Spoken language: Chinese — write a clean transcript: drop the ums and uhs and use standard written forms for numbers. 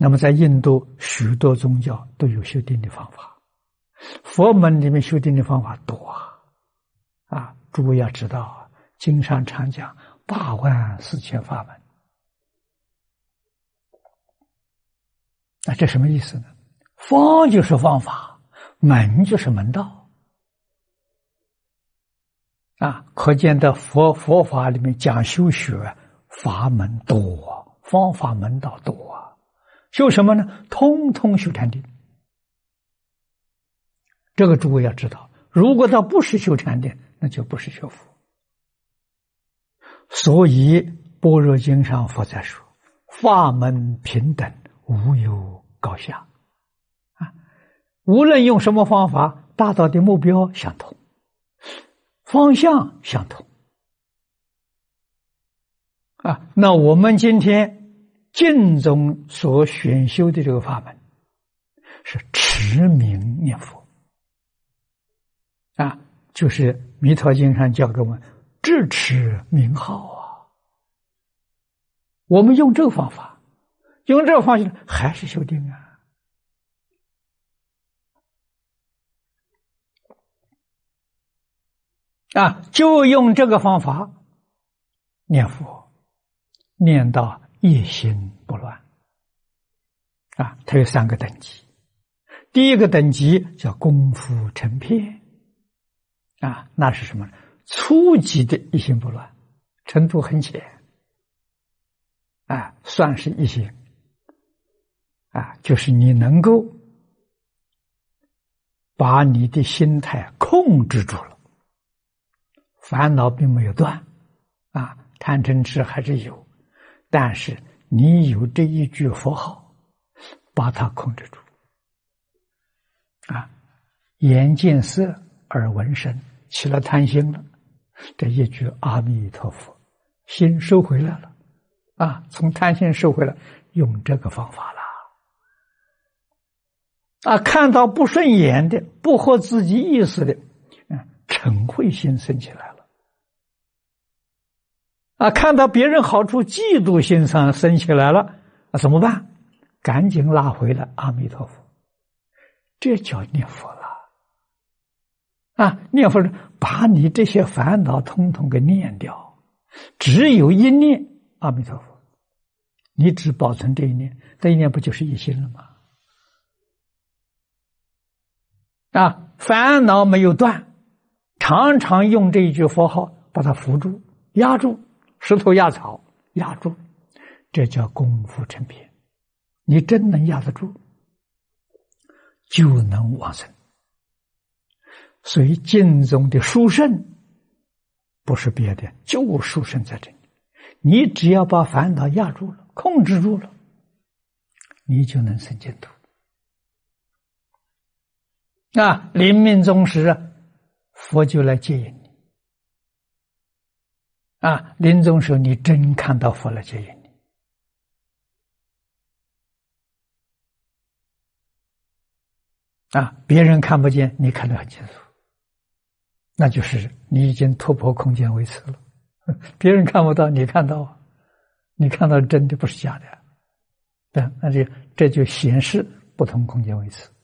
那么在印度许多宗教都有修定的方法，佛门里面修定的方法多啊！诸位要知道，经上常讲84000法门。那这什么意思呢？方就是方法，门就是门道啊！可见的佛法里面讲修学，法门多，方法门道多啊！修什么呢？通通修禅定。这个诸位要知道，如果他不是修禅定，那就不是学佛。所以般若经上佛在说，法门平等，无有高下啊！无论用什么方法，达到的目标相同，方向相同啊！那我们今天净宗所选修的这个法门，是持名念佛啊，就是弥陀经上教给我们智持名号啊。我们用这个方法，用这个方式还是修定啊，就用这个方法念佛，念到一心不乱啊。它有3个等级，第一个等级叫功夫成片啊，那是什么？初级的一心不乱，程度很浅啊，算是一心啊，就是你能够把你的心态控制住了，烦恼并没有断啊，贪嗔痴还是有，但是你有这一句佛号，把它控制住啊，眼见色，耳闻声，起了贪心了，这一句阿弥陀佛，心收回来了啊，从贪心收回来，用这个方法了啊，看到不顺眼的，不合自己意思的，嗔恚心生起来了啊，看到别人好处，嫉妒心上生起来了，怎么办？赶紧拉回来阿弥陀佛，这叫念佛了啊！念佛是把你这些烦恼统统给念掉，只有一念阿弥陀佛，你只保存这一念，这一念不就是一心了吗？啊，烦恼没有断，常常用这一句佛号把它扶住、压住，石头压草压住，这叫功夫成片。你真能压得住，就能往生。所以净宗的殊胜不是别的，就殊胜在这里。你只要把烦恼压住了，控制住了，你就能生净土。那临命终时，佛就来接引你啊！临终时你真看到佛来接引你啊！别人看不见，你看得很清楚，那就是你已经突破空间维持了。别人看不到，你看到，你看到真的不是假的，对，那这就显示不同空间维持。